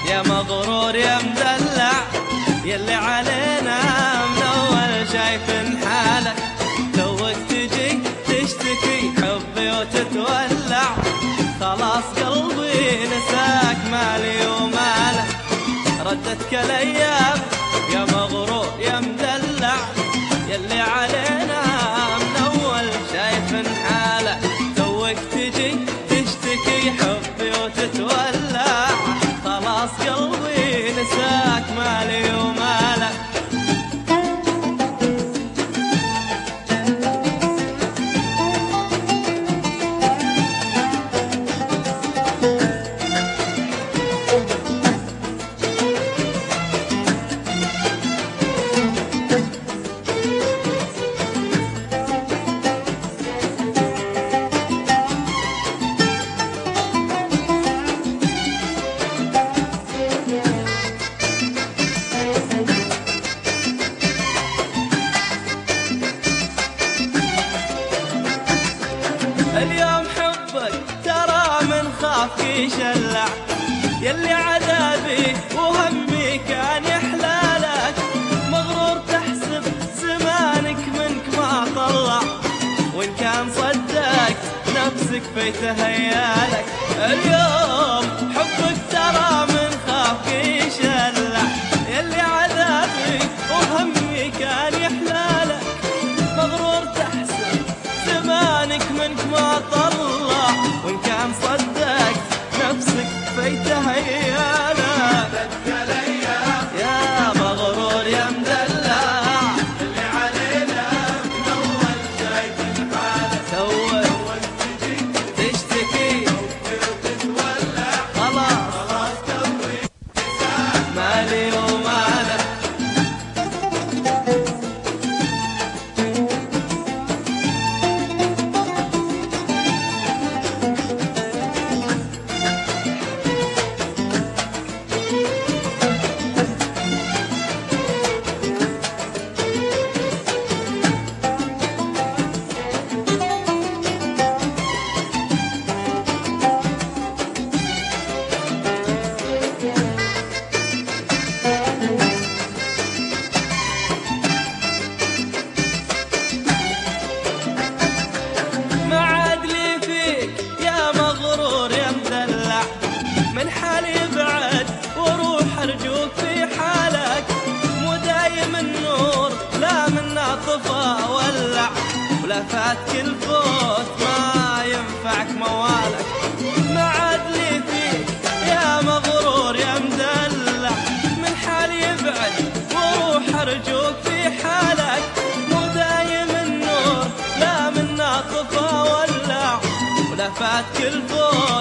يا مغرور يا مدلع، يلي علينا من اول شايف حالك. توك تجي تشتكي حبي وتتولع، خلاص قلبي نساك مالي ومالك. ردتك الايام يا مغرور يا مدلع، يلي علينا من اول شايف حالك. توك تجي تشتكي حبي وتتولع، خلاص قلبي نساك مالي ومالك. اليوم حبك ترى من خاف يشلع، يلي عذابي وهمي كان يحلالك. مغرور تحسب زمانك منك ما طلع، وإن كان صدقت نفسك في تهيالك. اليوم حبك ترى من خاف يشلع، يلي عذابي وهمي كان يحلالك. مغرور تحسب زمانك منك ما طلع، وإن كان صدقت نفسك في تهيالك. يا مغرور يا مدلع، اللي علينا من أول شايف حالك. توك تشتكي وتتولع، خلاص توي مالي ومالك. من حالي بعد وروح ارجوك في حالك. مو دايم النور لا منا طفى ولع، ولا فات كل فوت ما ينفعك موالك. ما عاد لي فيك يا مغرور يا مدلع، من حالي بعد وروح ارجوك في حالك. مو دايم النور لا منا طفى ولع، ولا فات كل فوت